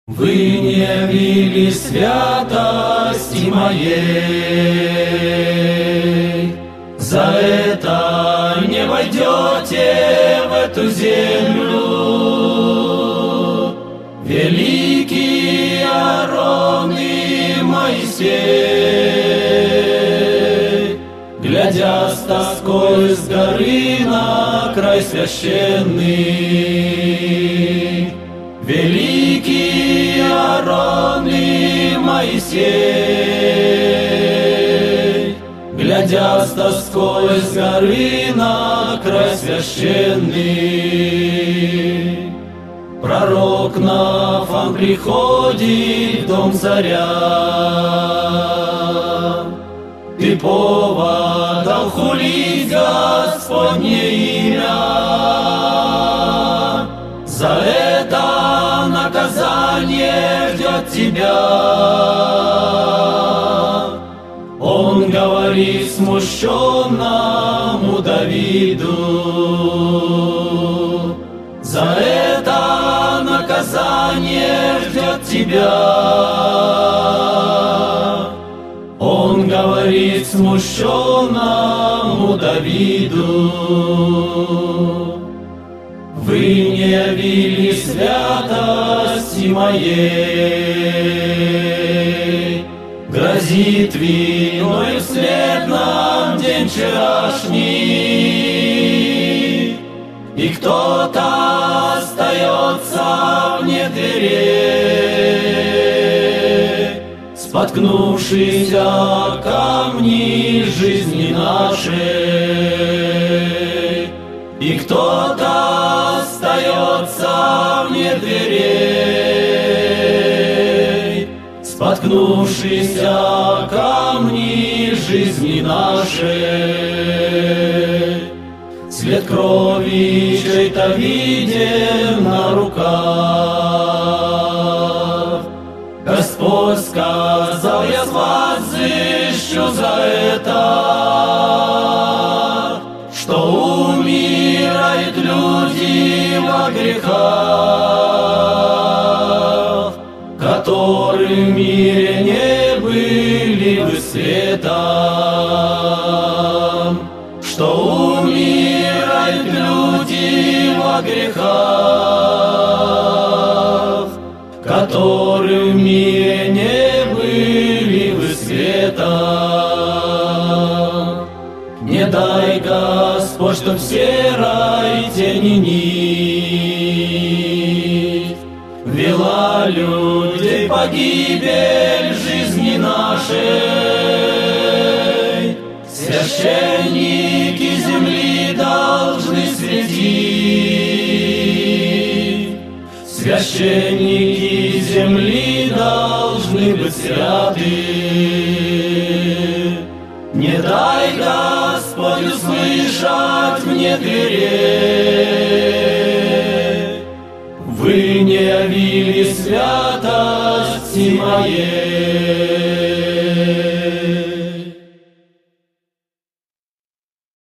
Вы не явили святости моей, за это не войдете в эту землю. Великий Аарон и Моисей, глядя с тоской с горы на край священный, великий Аарон и Моисей, глядя с тоской с горы на край священный, пророк Нафан приходит в дом царя. Ты повод дал хулить Господне имя, за это наказание ждет тебя. Он говорит смущенному Давиду, за это наказание ждет тебя. Он говорит смущенному Давиду, вы не явили святости моей, грозит виною след нам день вчерашний, и кто-то остается вне дверей, споткнувшись о камни жизни нашей, и кто-то остается вне дверей, споткнувшись о камни жизни нашей. След крови чей-то виден на руках. Господь сказал, я с вас взыщу за это, что умирают люди во грехах, которые в мире не были бы светом, что умирают люди во грехах, которые в мире не были бы светом. Не дай, Господь, чтоб серой тени нить вела людей погибель жизни нашей. Священники земли должны светить, священники земли должны быть святы. Не дай, Господь, услышать вне дверей, вы не явили святости моей.